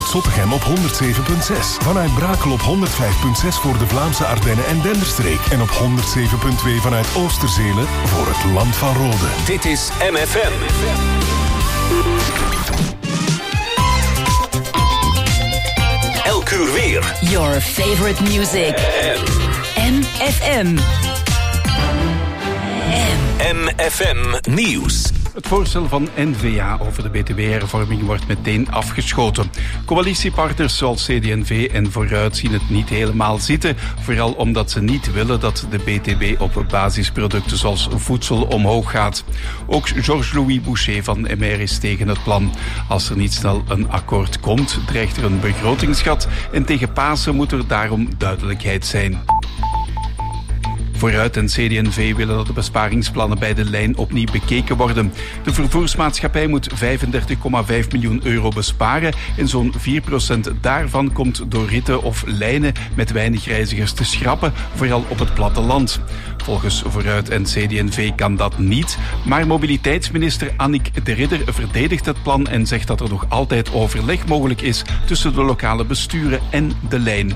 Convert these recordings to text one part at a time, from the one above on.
Zottegem op 107.6. Vanuit Brakel op 105.6 voor de Vlaamse Ardennen en Denderstreek. En op 107.2 vanuit Oosterzele voor het Land van Rode. Dit is MFM. Elk uur weer. Your favorite music. MFM. MFM Nieuws. Het voorstel van N-VA over de BTW-hervorming wordt meteen afgeschoten. Coalitiepartners zoals CD&V en Vooruit zien het niet helemaal zitten, vooral omdat ze niet willen dat de BTW op basisproducten zoals voedsel omhoog gaat. Ook Georges-Louis Boucher van MR is tegen het plan. Als er niet snel een akkoord komt, dreigt er een begrotingsgat en tegen Pasen moet er daarom duidelijkheid zijn. Vooruit en CD&V willen dat de besparingsplannen bij de lijn opnieuw bekeken worden. De vervoersmaatschappij moet 35,5 miljoen euro besparen en zo'n 4% daarvan komt door ritten of lijnen met weinig reizigers te schrappen, vooral op het platteland. Volgens Vooruit en CD&V kan dat niet, maar mobiliteitsminister Annick de Ridder verdedigt het plan en zegt dat er nog altijd overleg mogelijk is tussen de lokale besturen en de lijn.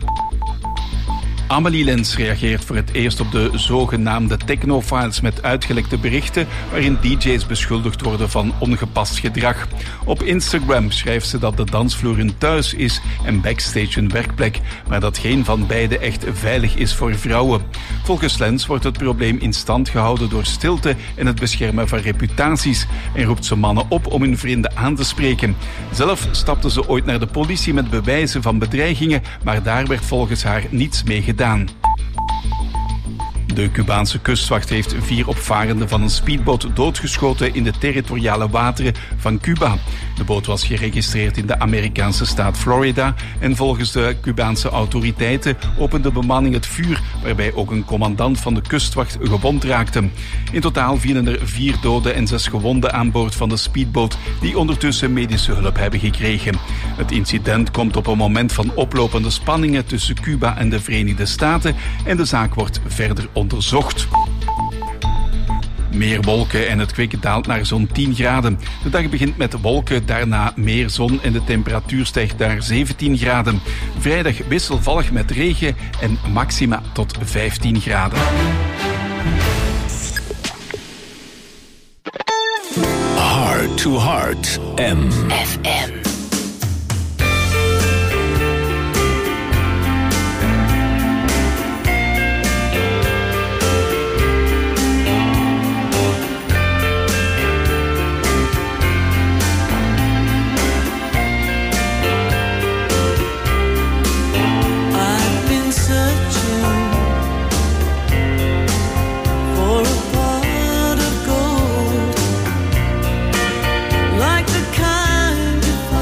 Amelie Lens reageert voor het eerst op de zogenaamde technofiles met uitgelekte berichten waarin DJ's beschuldigd worden van ongepast gedrag. Op Instagram schrijft ze dat de dansvloer een thuis is en backstage een werkplek, maar dat geen van beide echt veilig is voor vrouwen. Volgens Lens wordt het probleem in stand gehouden door stilte en het beschermen van reputaties en roept ze mannen op om hun vrienden aan te spreken. Zelf stapte ze ooit naar de politie met bewijzen van bedreigingen, maar daar werd volgens haar niets mee gedaan. De Cubaanse kustwacht heeft 4 opvarenden van een speedboot doodgeschoten in de territoriale wateren van Cuba. De boot was geregistreerd in de Amerikaanse staat Florida en volgens de Cubaanse autoriteiten opende de bemanning het vuur, waarbij ook een commandant van de kustwacht gewond raakte. In totaal vielen er 4 doden en 6 gewonden aan boord van de speedboot, die ondertussen medische hulp hebben gekregen. Het incident komt op een moment van oplopende spanningen tussen Cuba en de Verenigde Staten en de zaak wordt verder onderzocht. Meer wolken en het kwik daalt naar zo'n 10 graden. De dag begint met wolken, daarna meer zon en de temperatuur stijgt naar 17 graden. Vrijdag wisselvallig met regen en maxima tot 15 graden. Heart to Heart. FM. Like the kind you find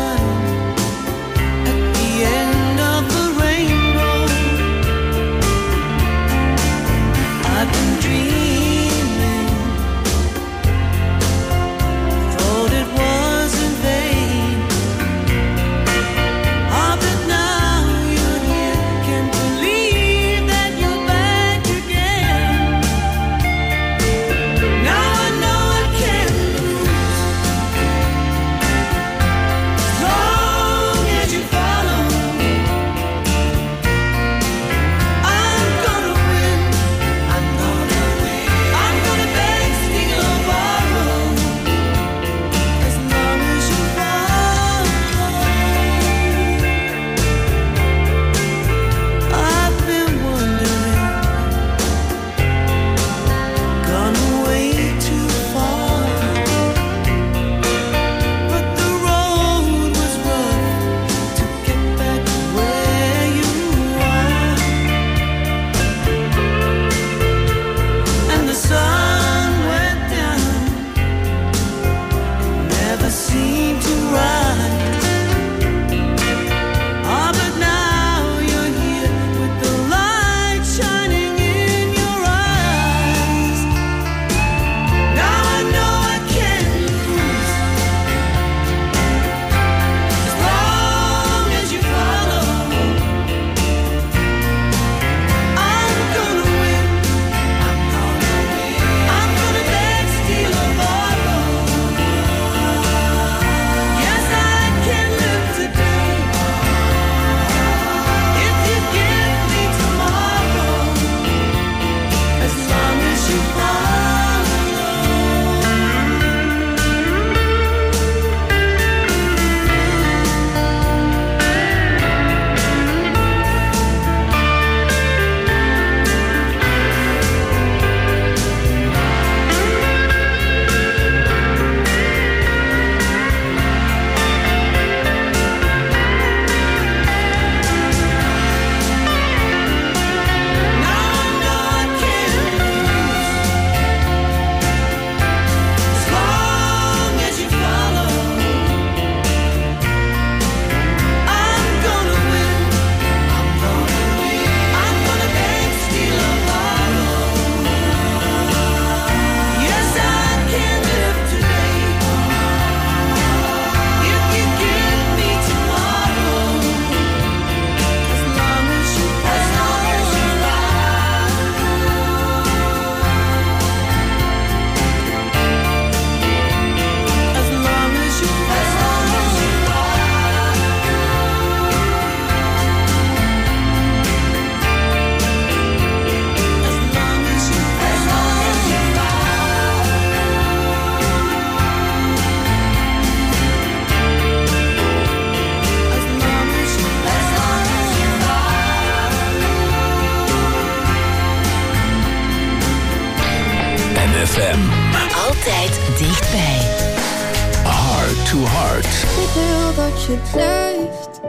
Altijd dichtbij. Heart to Heart. Ik wil dat je blijft,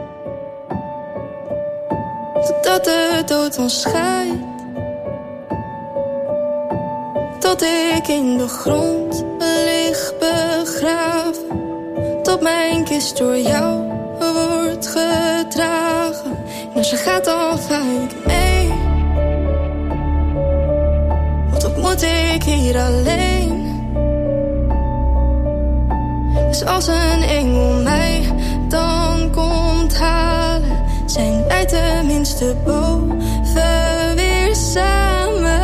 totdat de dood ons scheidt. Tot ik in de grond lig begraven, tot mijn kist door jou wordt gedragen. En als je gaat dan ga ik mee, want wat moet ik hier alleen? Dus als een engel mij dan komt halen, zijn wij tenminste boven weer samen.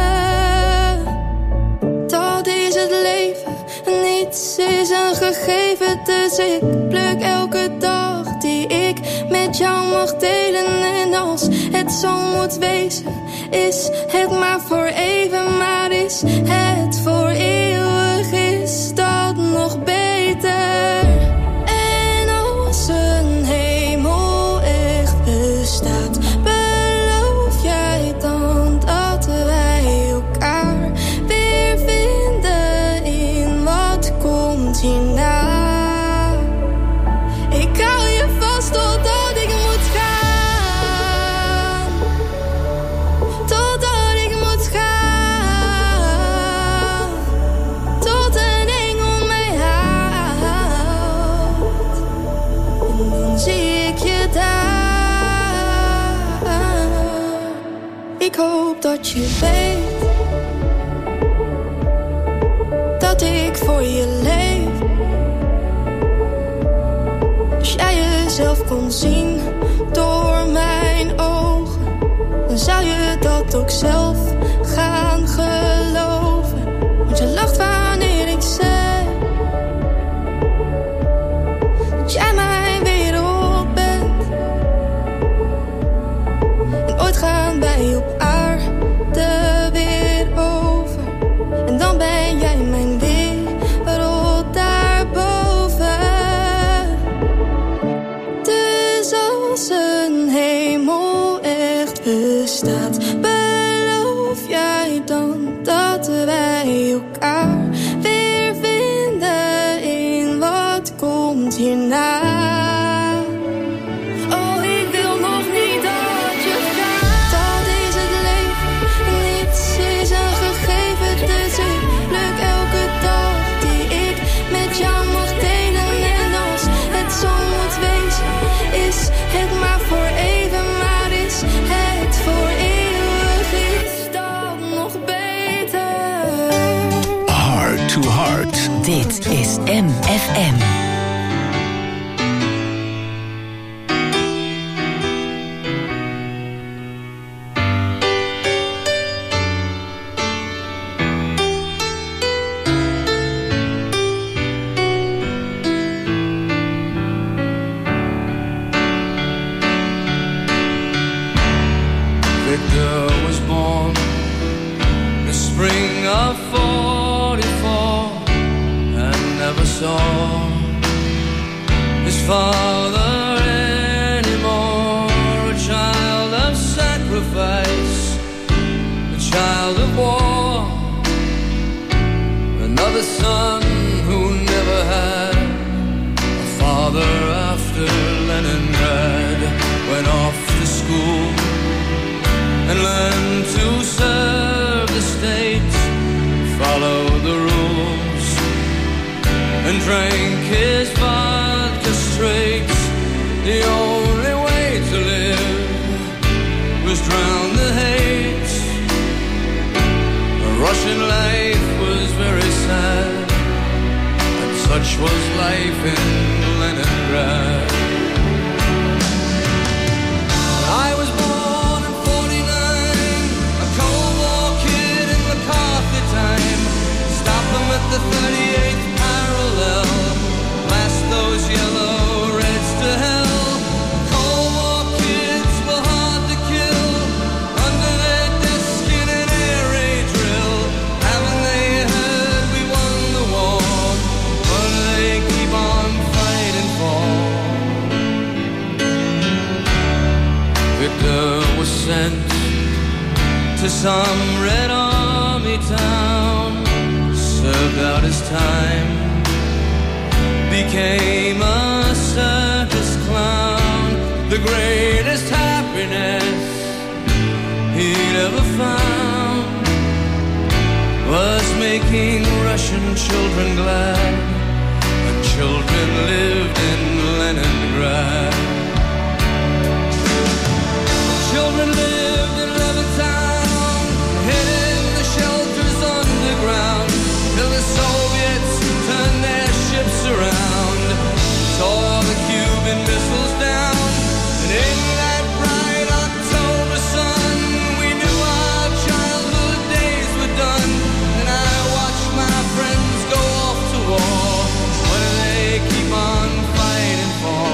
Dat is het leven, niets is een gegeven. Dus ik pluk elke dag die ik met jou mag delen. En als het zo moet wezen, is het maar voor even. Maar is het voor eeuwig, is dat nog beter. En als een hemel echt bestaat, beloof jij dan dat wij elkaar weer vinden in wat komt hierna? Ik hou je vast totdat ik moet gaan, totdat ik moet gaan, tot een engel mij haalt. En dan zie ik je daar. Ik hoop dat je weet dat ik voor je leef. Als jij jezelf kon zien door mijn ogen, dan zou je dat ook zelf gaan geloven. Want je lacht wanneer ik zeg dat jij mijn wereld bent. En ooit gaan wij op aarde weer over, en dan ben jij mijn wereld daarboven. Dus als een hemel echt bestaat, beloof jij dan dat wij elkaar weer vinden in wat komt hierna? Oh, ik wil nog niet dat je gaat. Dat is het leven, niets is een gegeven. Dus ik pluk elke dag die ik met jou mag delen. En als het zo moet wezen, is het maar voor even. Maar is het voor eeuwig, is dat nog beter? Heart to Heart. Dit is MFM. Victor was born the spring of 44 and never saw his father anymore. A child of sacrifice, a child of war, another son who never had a father after Leningrad. Went off to school and learn to serve the state, follow the rules, and drank his vodka straight. The only way to live was drown the hate. A Russian life was very sad, and such was life in Leningrad. I was born in 49, a Cold War kid in McCarthy time. Stop them at the 38th parallel, blast those yellow reds to hell. Cold War kids were hard to kill, under their desk in an air raid drill. Haven't they heard we won the war? What do they keep on fighting for? Victor was sent to some Red Army town, served out his time, became a circus clown. The greatest happiness he'd ever found was making Russian children glad, and children lived in Leningrad. Children lived in Levittown, hidden the shelters underground, till the Soviets turned their ships around, tore the Cuban missiles down, and in that bright October sun, we knew our childhood days were done. And I watched my friends go off to war. What do they keep on fighting for?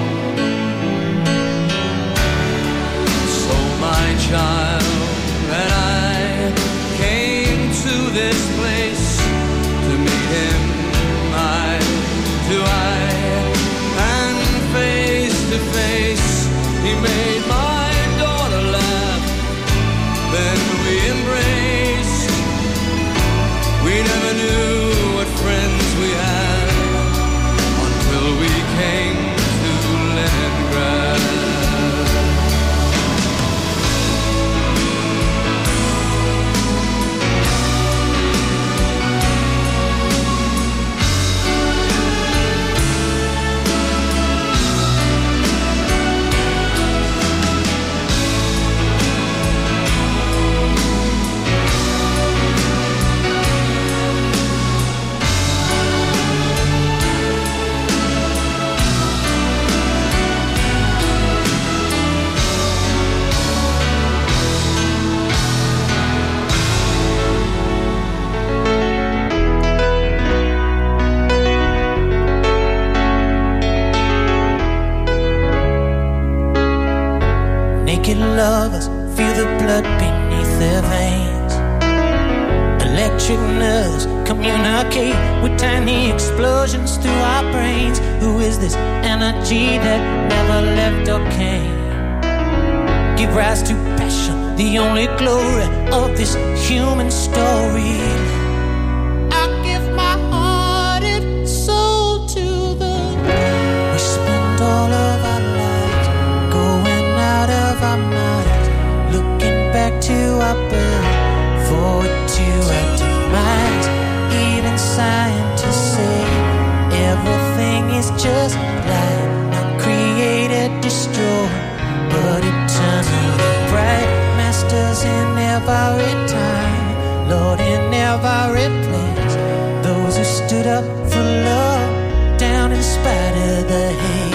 So my child and I came to this place to meet him, eye to eye, and face to face. He made my daughter laugh, then we embraced. We never knew what friends we had until we came to Leningrad. Lovers feel the blood beneath their veins. Electric nerves communicate with tiny explosions through our brains. Who is this energy that never left or came? Give rise to passion, the only glory of this human story. I give my heart and soul to the. We spend all of our lives going out of our minds, looking back to our birth, forward to our demise. Even scientists say everything is just light, not created, destroyed, but eternally bright. Masters in every time, Lord in every place. Those who stood up for love, down in spite of the hate.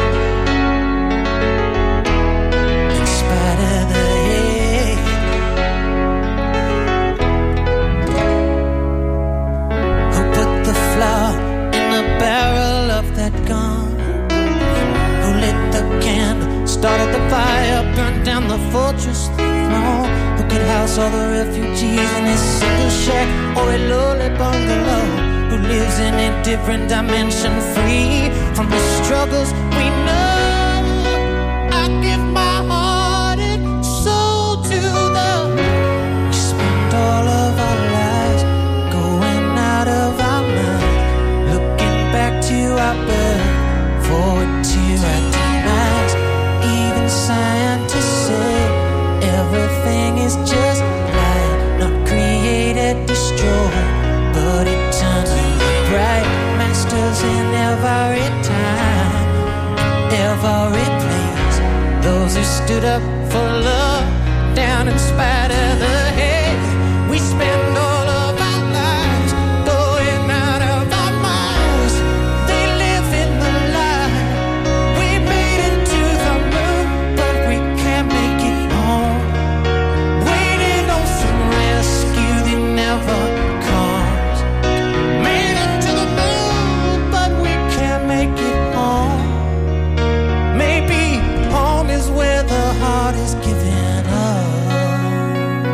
Started the fire, burned down the fortress throne. Who could house all the refugees in his single shack or a lowly bungalow? Who lives in a different dimension, free from the struggles we know? I give my heart and soul to the. We spend all of our lives going out of our minds, looking back to our birth, forward to our demise. Scientists say everything is just light, not created, destroyed, but eternally bright. Masters in every time, every place. Those who stood up for love, down in spite of the hate. We spend all of our lives going out of our minds. They live in the light. We made it to the moon, but we can't make it home. Waiting on some rescue, they never comes. Made it to the moon, but we can't make it home. Maybe home is where the heart is giving up.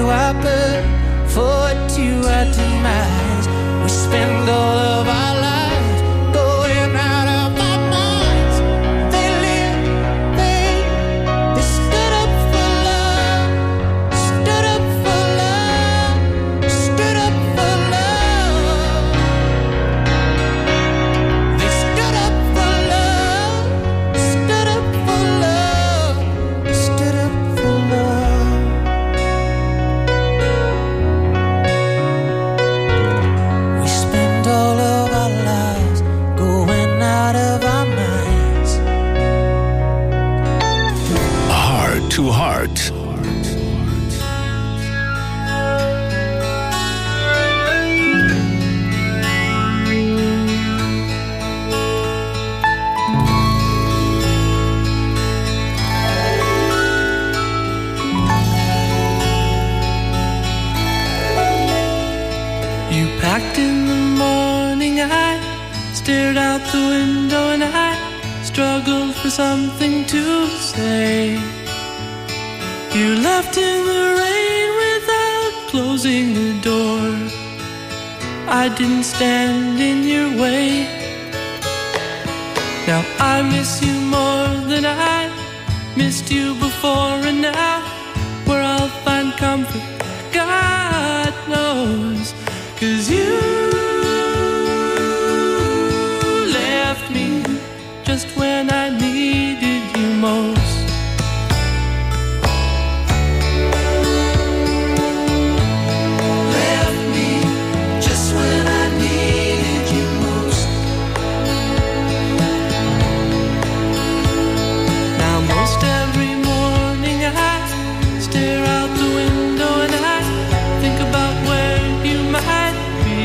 through our blood, forward to our demise. We spend all of our lives going out of our minds. They lived, they stood up for love, stood up for love, stood up for love. They stood up for love, stood up for love, stood up for love. We spend all of our lives going out of our minds. Heart to Heart. You packed in the morning, I stared out the window and I struggled for something to say. You left in the rain without closing the door. I didn't stand in your way. Now I miss you more than I missed you before, and now where I'll find comfort, God knows. 'Cause you left me just when I needed you most. Left me just when I needed you most. Now most every morning I stare out the window and I think about where you might be.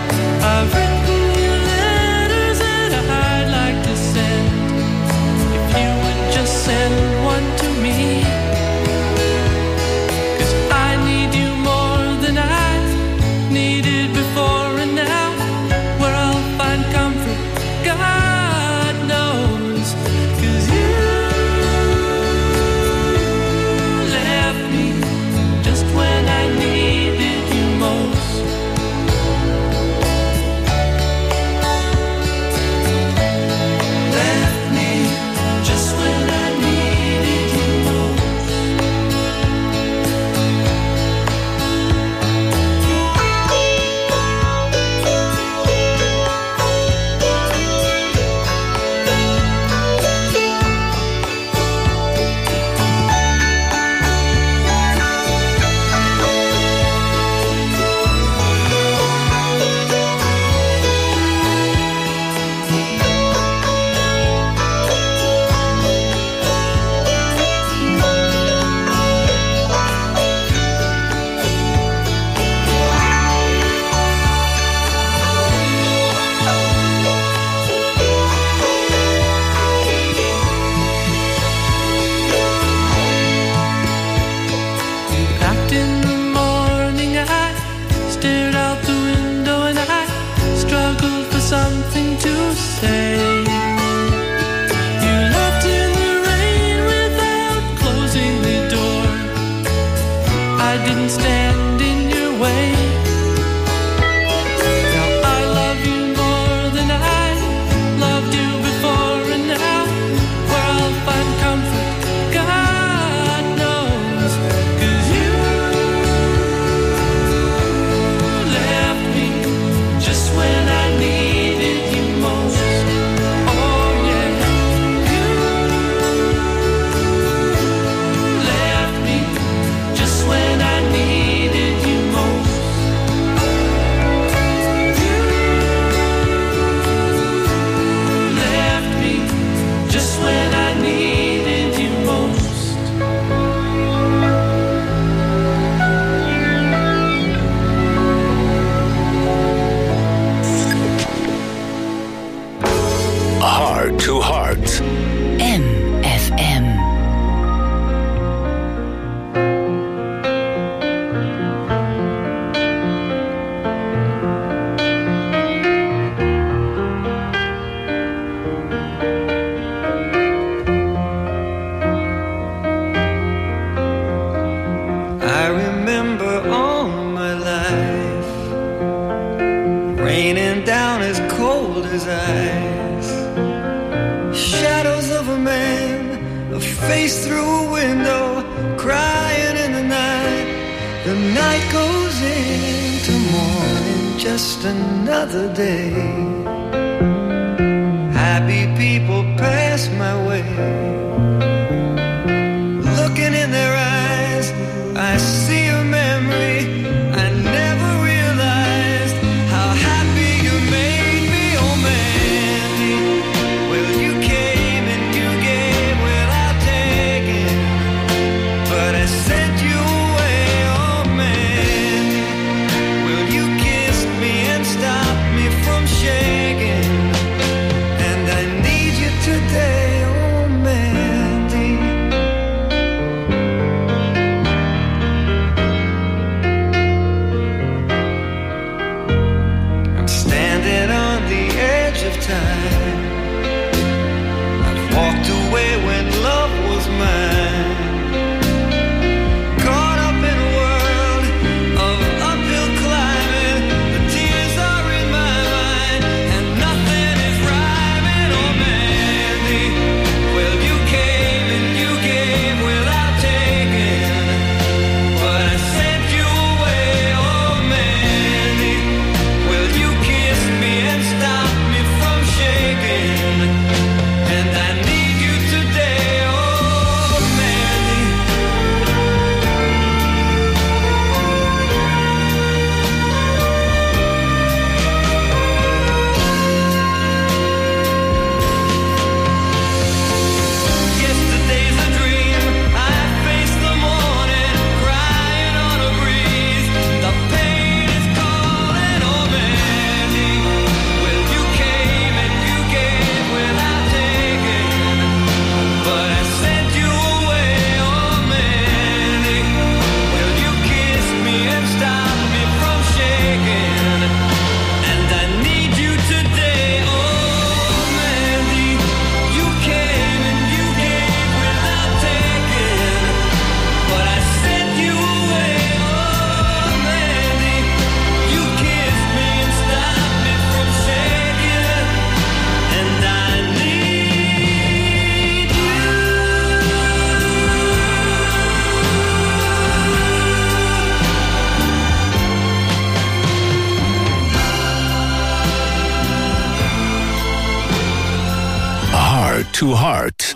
I've written you letters that I'd like to send. If man, a face through a window, crying in the night. The night goes into morning, just another day. Happy people pass my way. Looking in their eyes, I see a memory. I never realized how happy you made me, oh Mandy. Well, you came and you gave without taking, but I sent you away, oh Mandy. Well, you kissed me and stopped me from shaking, and I need you today, oh Mandy. I'm standing on the edge of time. I've walked away when love was mine. Caught up in a world of uphill climbing. The tears are in my mind, and nothing is rhyming, oh Mandy. Well, you came and you gave without taking, but I sent you away, oh Mandy. Well, you kissed me and stopped me from shaking, and I need you today, oh Mandy. Yesterday's a dream. I face the morning, crying on a breeze. The pain is calling, oh Mandy. Well, you came and you gave without taking, but I sent you away, oh Mandy. Well, you kissed me and stopped me from shaking, and I need you today, oh Mandy. You came and you gave without taking, but I sent you away, oh Mandy. You kissed me and stopped me from shaking, and I need you. Heart to Heart.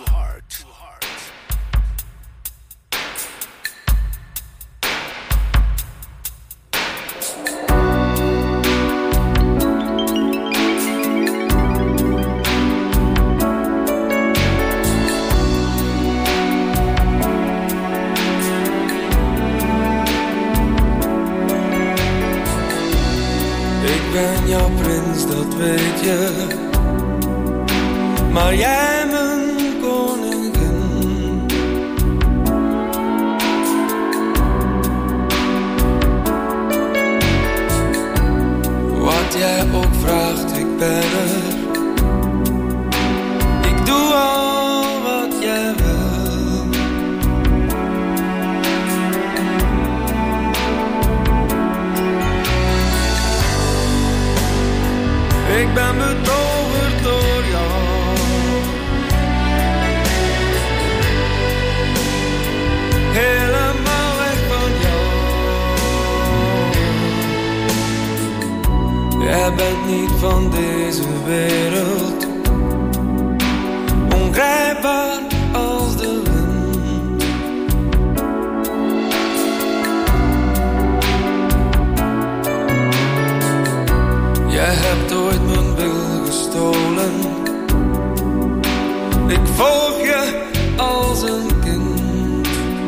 Ik ben jouw prins, dat weet je, maar jij mijn koningin. Wat jij ook vraagt, ik ben er. Ik doe al wat jij wil. Ik ben betoverd door jou. Helemaal weg van jou. Jij bent niet van deze wereld, ongrijpbaar als de wind. Jij hebt ooit mijn wil gestolen. Ik volg je als een kind.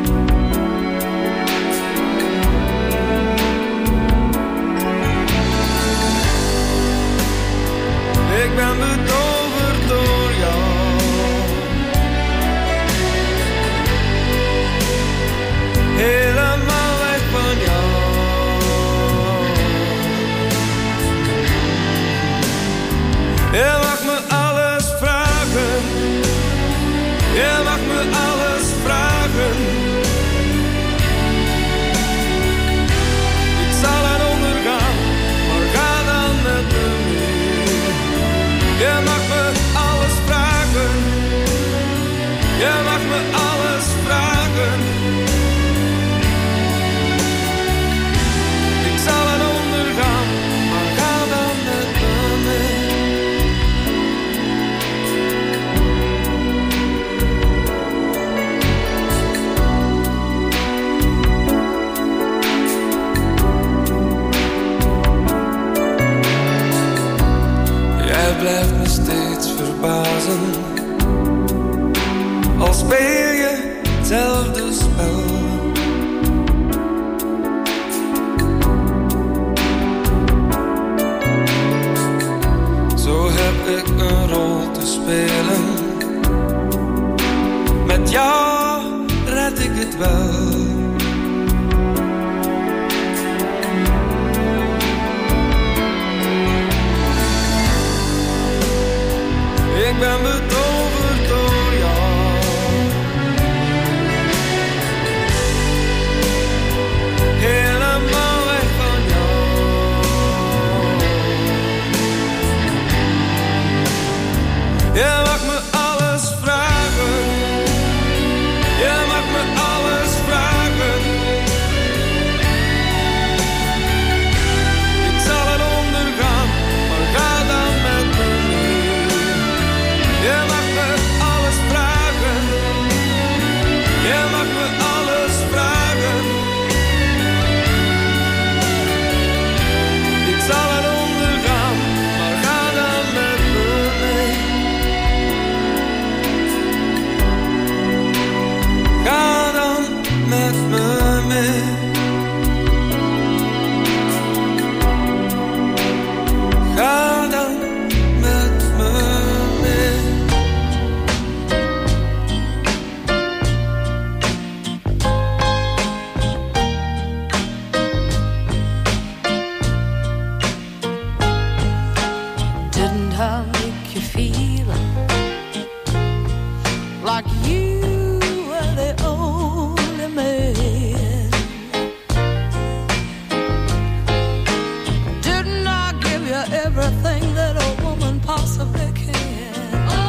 Ik ben betoverd door jou. Helemaal weg van jou. Je mag me alles vragen. Je mag me alles vragen. Ik zal er ondergaan, maar ga dan met me mee. Je mag me al speel je hetzelfde spel. Zo heb ik een rol te spelen. Met jou red ik het wel. Ik ben betoverd door jou. Helemaal weg van jou. Je mag me alles vragen. Je mag me alles vragen. Ik zal het ondergaan, maar ga dan met me mee. Je mag me alles vragen. Je mag me alles vragen. Ik zal het ondergaan, maar ga dan met me mee. Ga dan met me mee. Ga dan met me mee. Didn't I make you feel like you were the only man? Didn't I give you everything that a woman possibly can?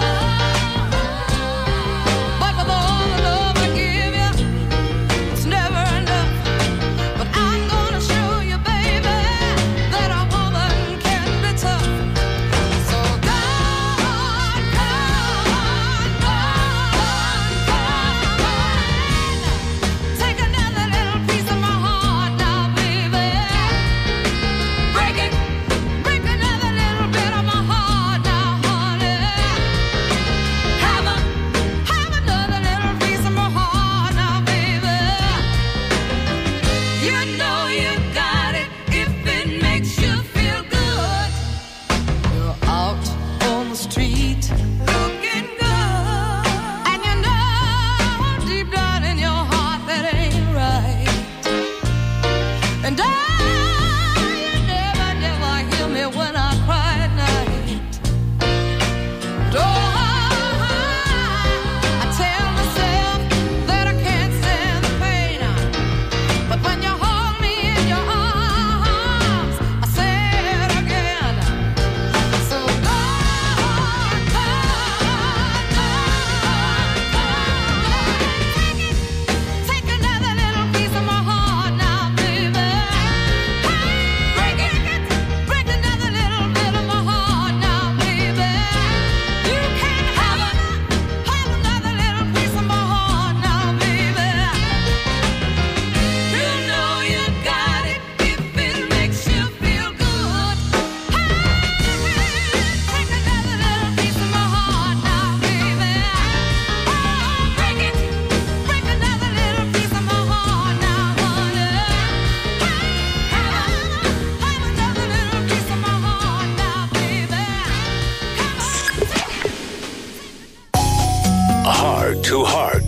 But with all the love I give you, it's never enough. But I'm gonna show you, baby, that a woman can be tough. So go on, go on, go on, go on. Take another little piece of my heart now, baby. Break it, break another little bit of my heart now, honey. Have another little piece of my heart now, baby. You know you got it if it makes you feel good. You're out on the street looking good, and you know deep down in your heart that ain't right. And you never, never hear me when I cry at night. I tell myself that I can't stand the pain, but when you hold me in your arms, I say it again. So go on, go on, go on, go on. Take another little piece of my heart now, baby. Break it, break another little bit of my heart now, baby. You can have another little piece of my heart now, baby. You know you got it if it makes you feel good. Take another little piece of my heart now, baby. Break it, break another little piece of my heart now, honey. Have another little piece of my heart now, baby. Heart to Heart.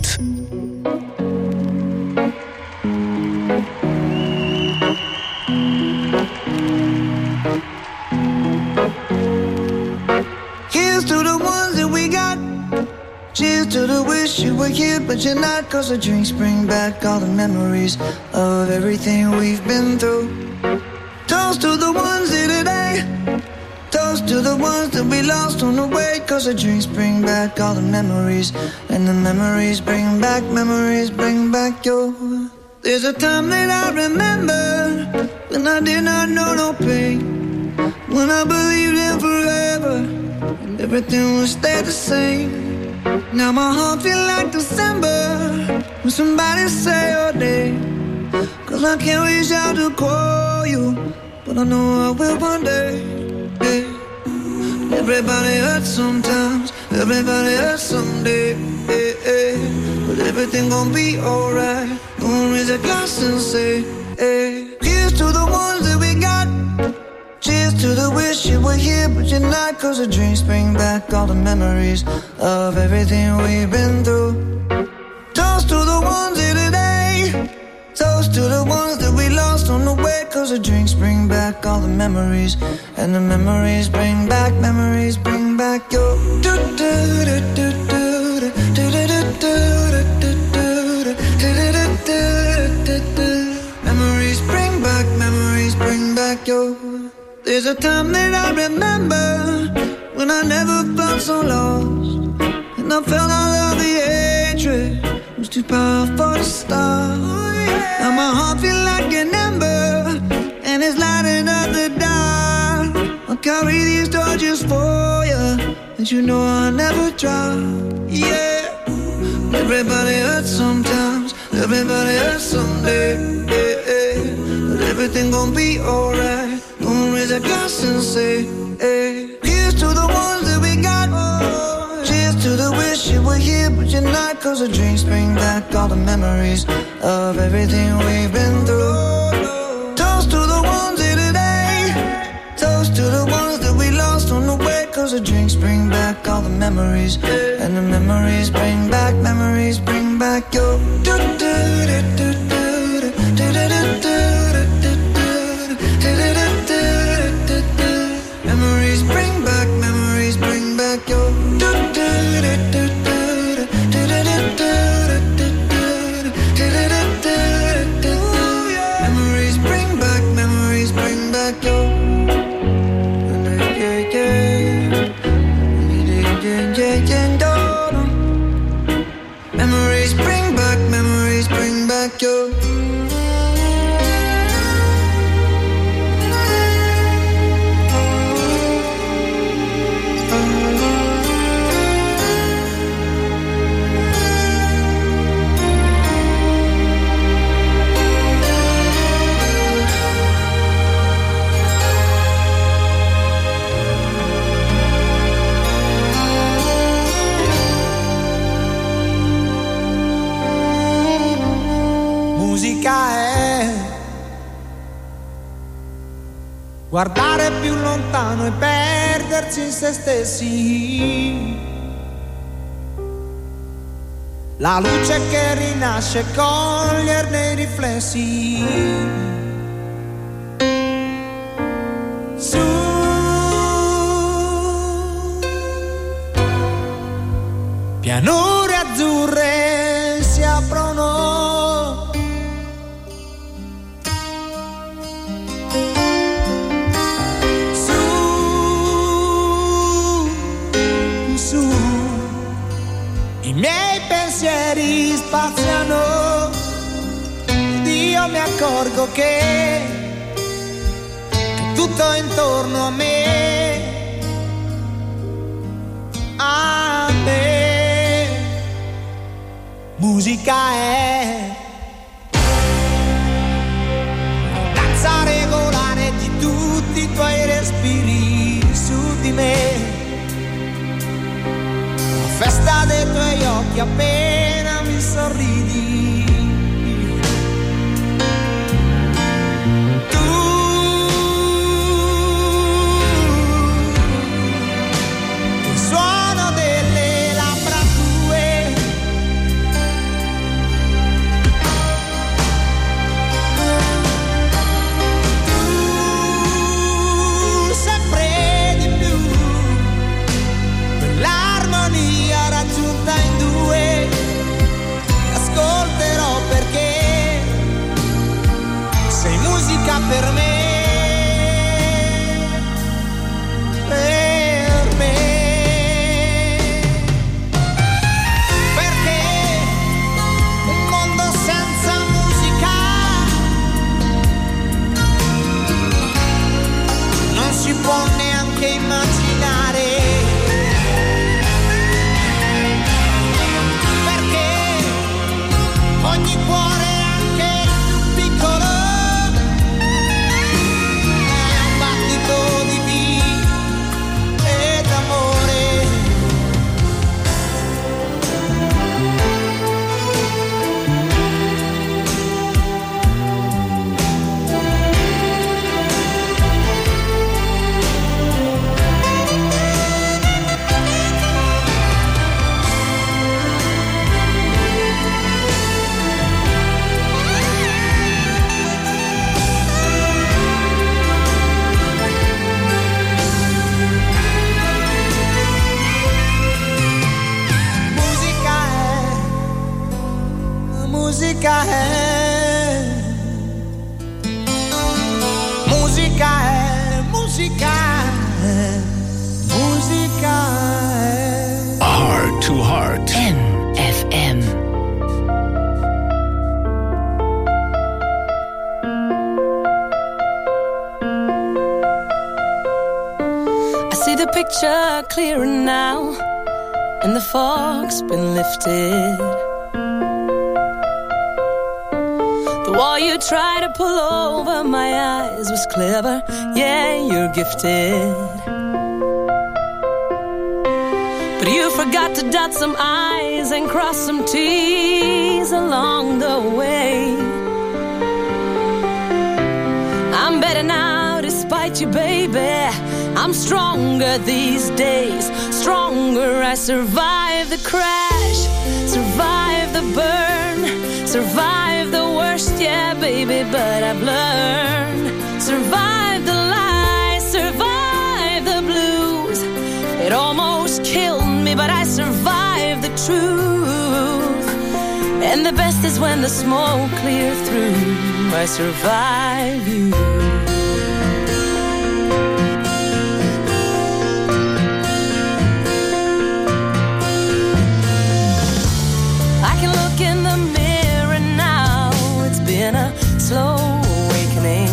Here's to the ones that we got. Cheers to the wish you were here, but you're not. 'Cause the drinks bring back all the memories of everything we've been through. Toast to the ones here today. Toast to the ones that we lost on the way. 'Cause the drinks bring back all the memories. And the memories bring back your. There's a time that I remember when I did not know no pain. When I believed in forever and everything would stay the same. Now my heart feel like December when somebody say your name. 'Cause I can't reach out to call you, but I know I will one day. Hey. Everybody hurts sometimes, everybody hurts someday. Hey, hey. but everything gon' be alright. Gonna raise a glass and say, hey, here's to the ones that we got. Cheers to the wish you were here, but you're not. Cause the drinks bring back all the memories of everything we've been through. Toast to the ones here today. Toast to the ones that we lost on the way. Cause the drinks bring back all the memories. And the memories bring back your memories bring back your. There's a time that I remember when I never felt so lost, and I felt all of the hatred was too powerful to stop. Now my heart feels like an ember, and it's lighting up the dark. I'll carry these torches for you, and you know I'll never drop. Yeah, everybody hurts sometimes, everybody hurts someday. But everything gon' be alright. Gonna raise a glass and say, hey, here's to the ones that we got. Cheers to the wish you were here, but you're not. Cause the drinks bring back all the memories of everything we've been through. Toast to the ones here today. Toast to the ones that we lost on the way. Cause the drinks bring back all the memories. And the memories bring back your. Memories bring back your. Memories bring back your. Memories bring back your. Guardare più lontano e perdersi in se stessi. La luce che rinasce, coglierne i riflessi. Su pianure azzurre si aprono. I miei pensieri spaziano ed io mi accorgo che tutto intorno a me, musica è danza regolare di tutti i tuoi respiri su di me. Festa dei tuoi occhi appena mi sorridi. Tu, il suono delle labbra tue, tu sempre di più, quell'armonia raggiunta in due, ascolterò musica è, musica è, musica è, musica è. Heart to Heart. MFM. I see the picture clearer now, and the fog's been lifted. The wall you tried to pull over my eyes was clever, yeah, you're gifted. But you forgot to dot some I's and cross some T's along the way. I'm better now despite you, baby. I'm stronger these days, stronger. I survived the crash, survived the burn, survived the worst, yeah, baby, but I've learned. Survived the lies, survived the blues. It almost killed me, but I survived the truth. And the best is when the smoke cleared through. I survived you. In the mirror now, it's been a slow awakening.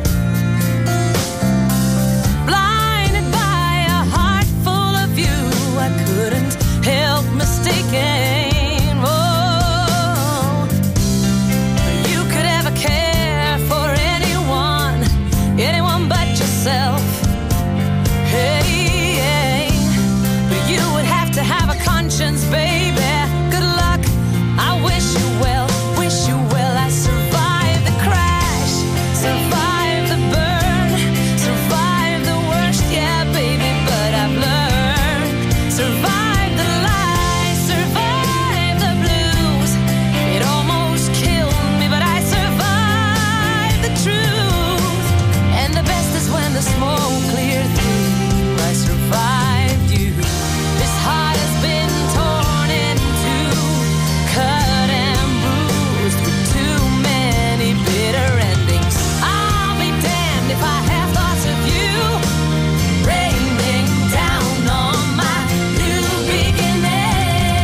Blinded by a heart full of you, I couldn't help mistaking. Oh, you could ever care for anyone, anyone but yourself. Hey, hey, but you would have to have a conscience, baby. Good luck. I wish you well, wish you well. I survived the crash, survived the burn, survived the worst, yeah, baby, but I've learned. Survived the lies, survived the blues. It almost killed me, but I survived the truth. And the best is when the smoke cleared through. I survived you. This heart has been torn in two, cut and bruised with too many bitter endings. I'll be damned if I have thoughts of you raining down on my new beginning.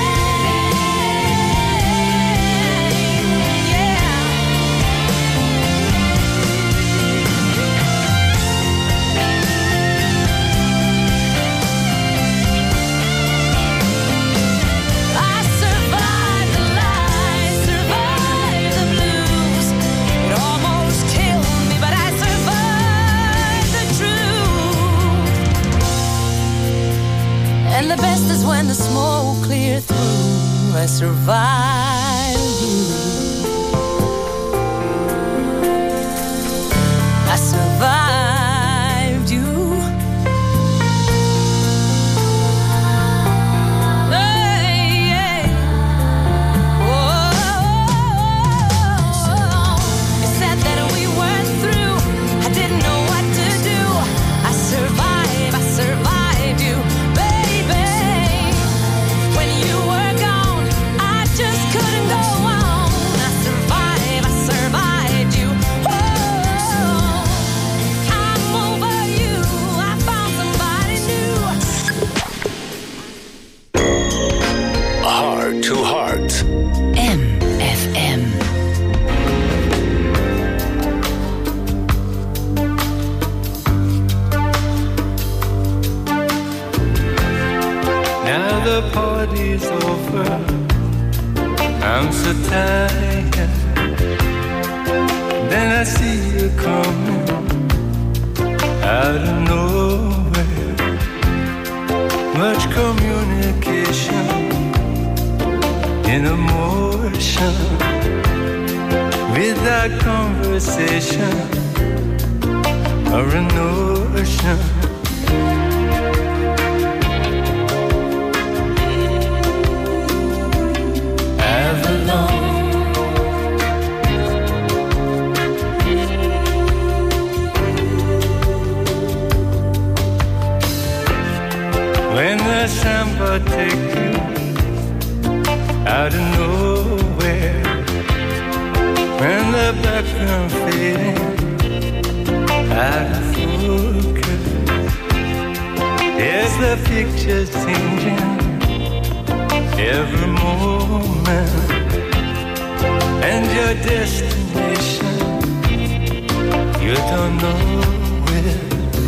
Yeah. I survived the lies, survived the blues. It almost killed me, but I survived the truth. And the best is when the smoke cleared through. I survived you. I survived you. Hey, yeah. You said that we weren't through. I didn't know what to do. I survived you, baby. When you were gone, I just couldn't go on. I survived you. Oh, I'm over you. I found somebody new. Heart to Heart. MFM. Now the party's over. I'm so tired. Then I see you coming out of nowhere. Much communication in emotion, without conversation or a notion. Avalon. When the samba take you out of nowhere, the background fading out of focus. Yes, the picture's changing every moment, and your destination, you don't know where.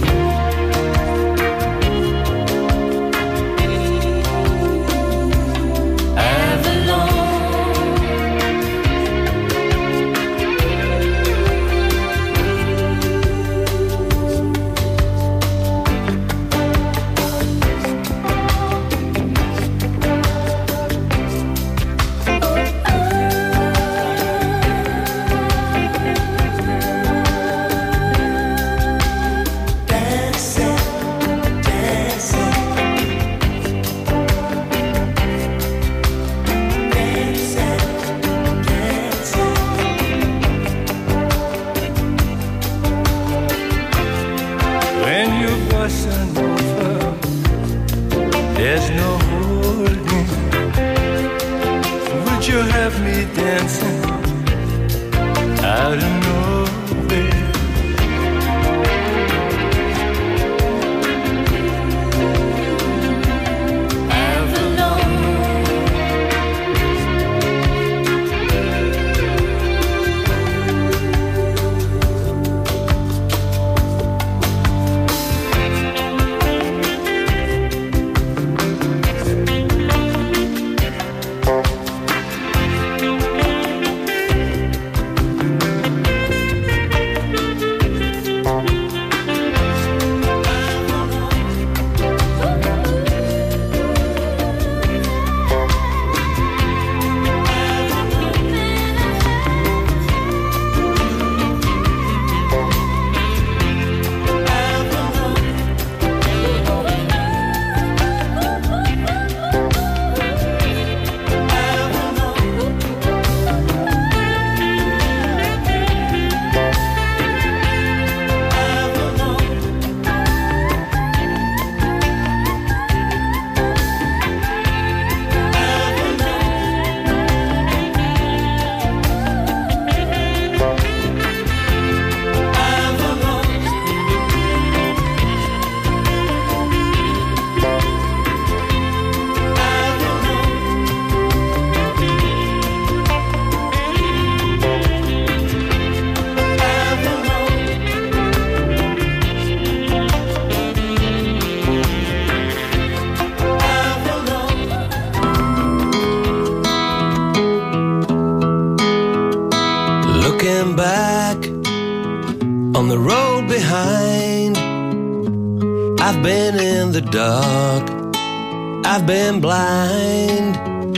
I've been in the dark, I've been blind,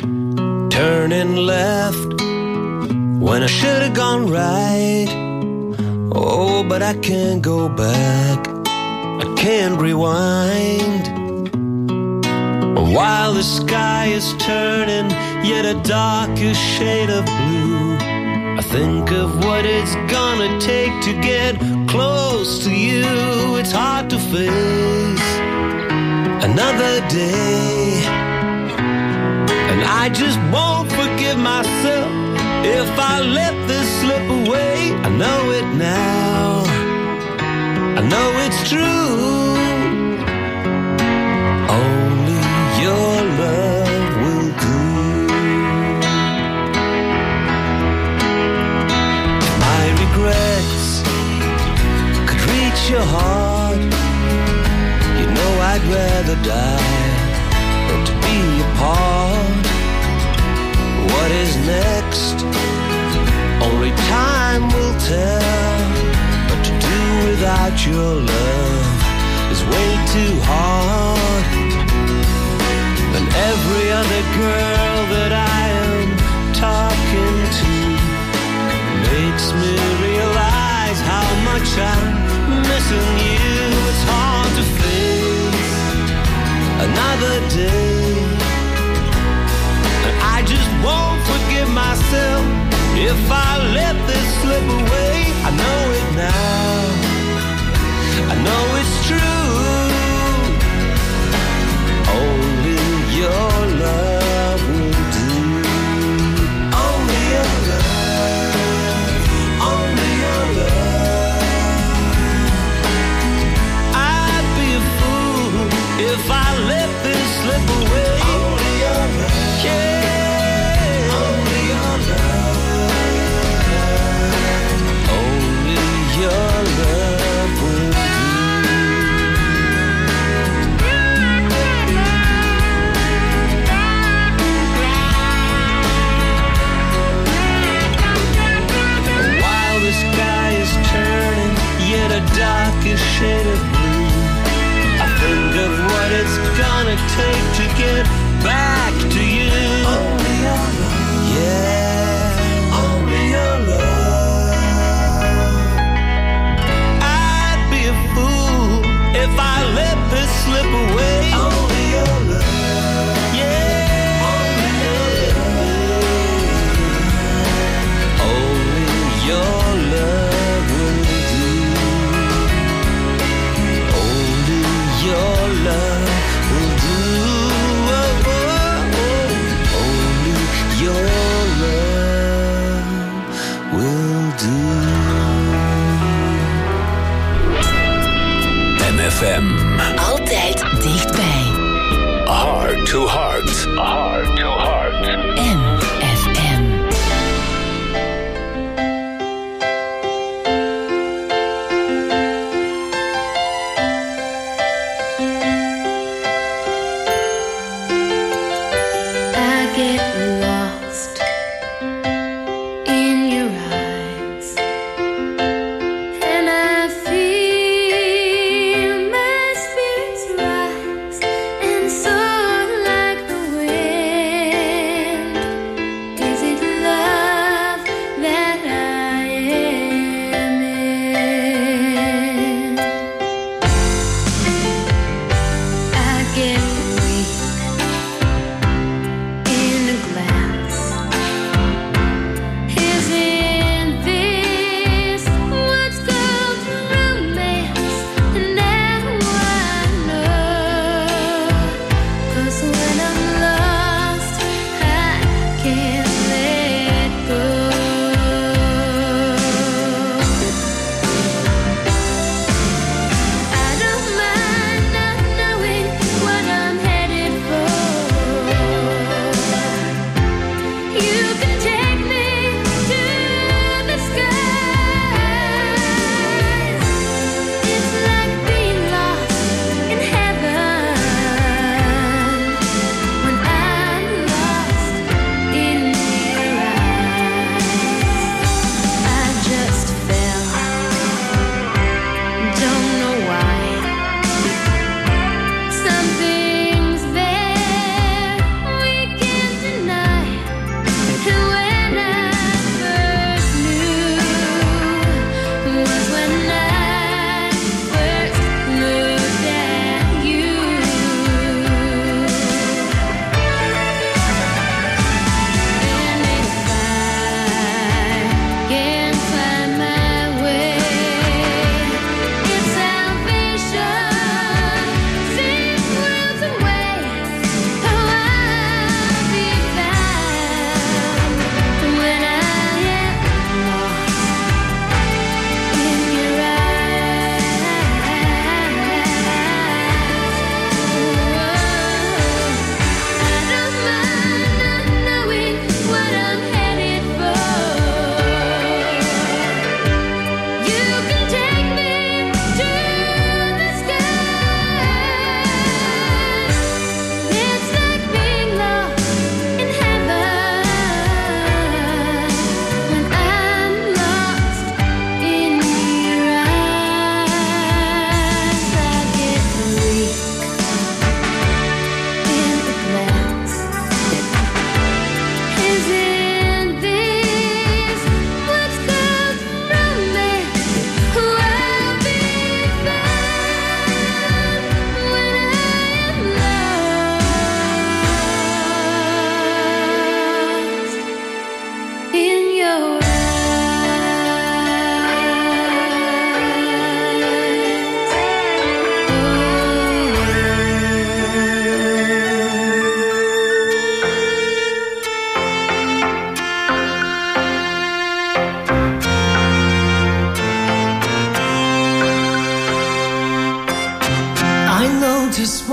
turning left when I should have gone right. Oh, but I can't go back, I can't rewind. While the sky is turning yet a darker shade of blue, I think of what it's gonna take to get close to you. It's hard to face another day, and I just won't forgive myself if I let this slip away. I know it now, I know it's true. Only your love will do. My regrets could reach your heart. You know I'd rather die than to be apart. What is next? Only time will tell. But to do without your love is way too hard. And every other girl that I am talking to makes me realize how much I'm missing you. It's hard to face another day, and I just won't forgive myself if I let this slip away. I know it now, I know it's true. Only your love will do. Only your love,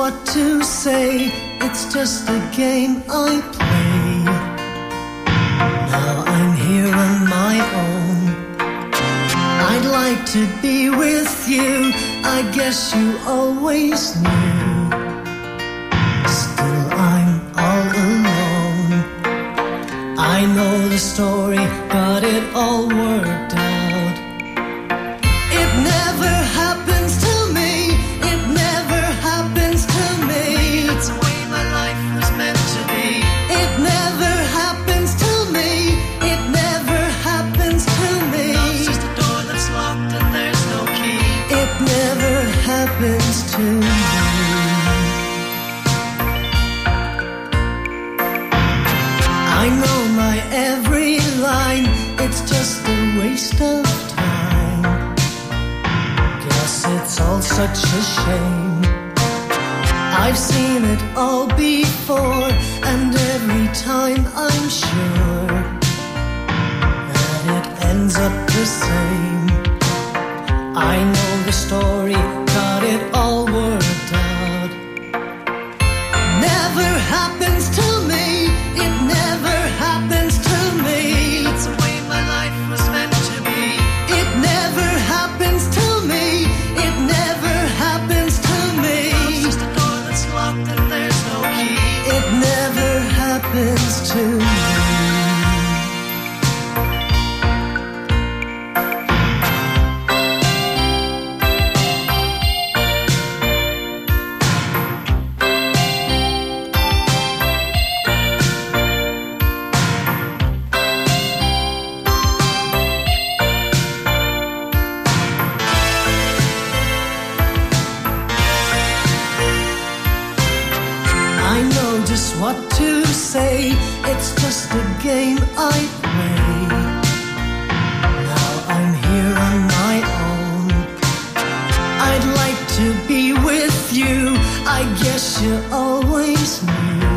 what to say. It's just a game I play. Now I'm here on my own. I'd like to be with you. I guess you always knew. Still I'm all alone. I know the story, got it all worked out. It never happens to me. It never happens to me. It's the way my life was meant to be. It never happens to me. It never happens to me. Love's just a door that's locked and there's no key. It never happens to me. I know my every line. It's just a waste of time. Guess it's all such a shame. I've seen it all before, and every time I'm sure that it ends up the same. I know the story, got it all worked out. Never happens to me. It never happens to me. It's the way my life was meant to be. It never happens to me. It never happens to me. Love's just a door that's locked and there's no key. It never happens to me. I know just what to say. It's just a game I play. Now I'm here on my own. I'd like to be with you. I guess you always knew.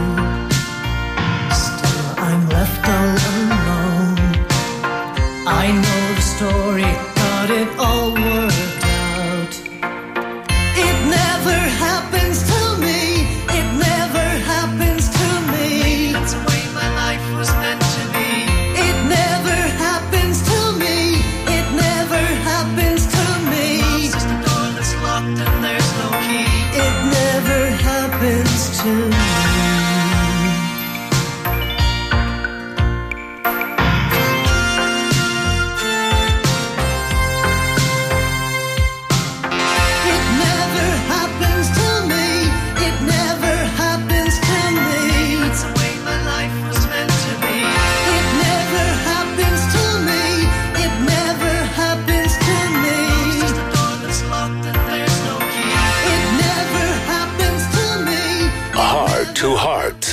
Still I'm left all alone. I know the story, got it all worked out. It never happens to me. It never happens to me. That's the way my life was meant to be. It never happens to me. It never happens to me. Love's just a door that's locked and there's no key. It never happens to me. It never happens to me. It never happens to me. It's the way my life was meant to be. It never happens to me. It never happens to me. It's just a door that's locked and there's no key. It never happens to me. Heart to Heart.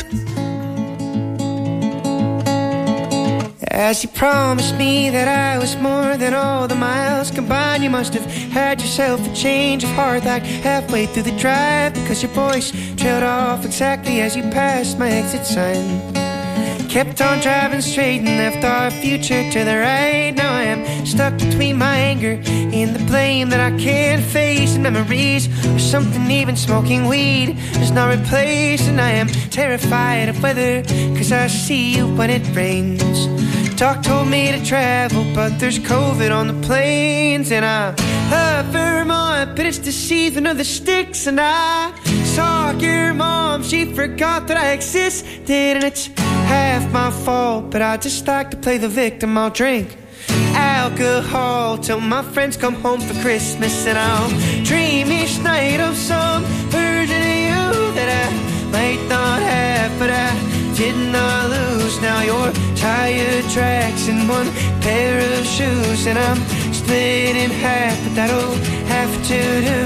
As you promised me that I was more than all the miles combined, you must have had yourself a change of heart like halfway through the drive, because your voice trailed off exactly as you passed my exit sign. Kept on driving straight and left our future to the right. Now I am stuck between my anger and the blame that I can't face, and memories or something even smoking weed does not replace. And I am terrified of weather, cause I see you when it rains. Doc told me to travel, but there's COVID on the planes. And I love Vermont, but it's the season of the sticks. And I saw your mom, she forgot that I existed. And it's half my fault, but I just like to play the victim. I'll drink alcohol till my friends come home for Christmas, and I'll dream each night of some version of you that I might not have, but I did not lose. Now your tire tracks in one pair of shoes, and I'm split in half, but that'll have to do.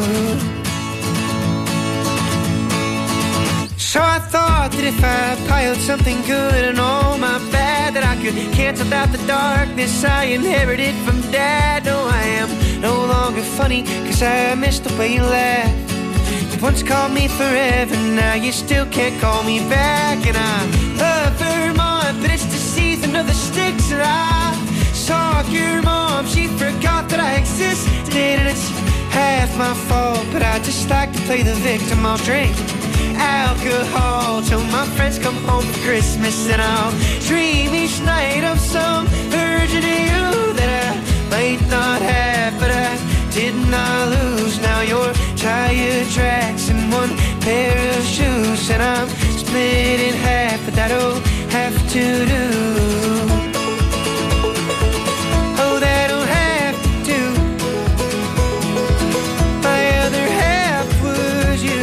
So I thought that if I piled something good and all my bad, that I could cancel out the darkness I inherited from Dad. No, I am no longer funny, cause I missed the way you laughed. You once called me forever, now you still can't call me back. And I love Vermont, but it's the season of the sticks. And I saw your mom, she forgot that I existed. And it's half my fault, but I just like to play the victim. I'll drink alcohol till my friends come home for Christmas, and I'll dream each night of some version of you that I might not have, but I did not lose. Now your tire tracks in one pair of shoes, and I'm split in half, but that'll have to do. Oh, that'll have to do. My other half was you.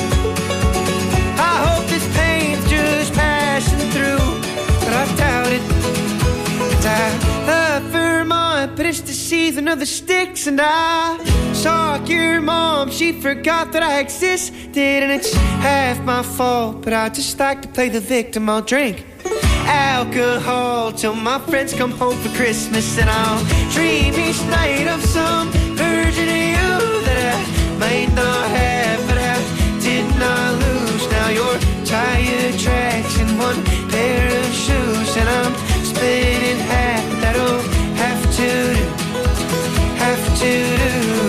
I hope this pain's just passing through, but I doubt it. And I love Vermont, but it's the season of the sticks, and I saw your mom, she forgot that I existed, and it's half my fault, but I just like to play the victim. I'll drink alcohol till my friends come home for Christmas, and I'll dream each night of some version of you that I might not have, but I did not lose. Now your tire tracks in one pair of shoes, and I'm split in half. That'll have to do, have to do.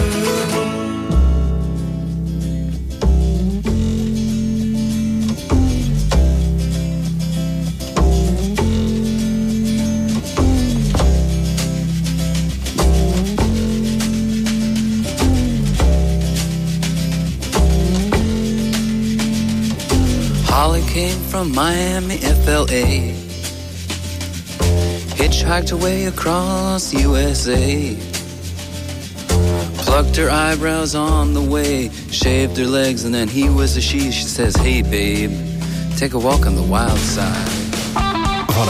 Holly came from Miami, FLA, hitchhiked away across USA, plucked her eyebrows on the way, shaved her legs, and then he was a she. She says, hey babe, take a walk on the wild side.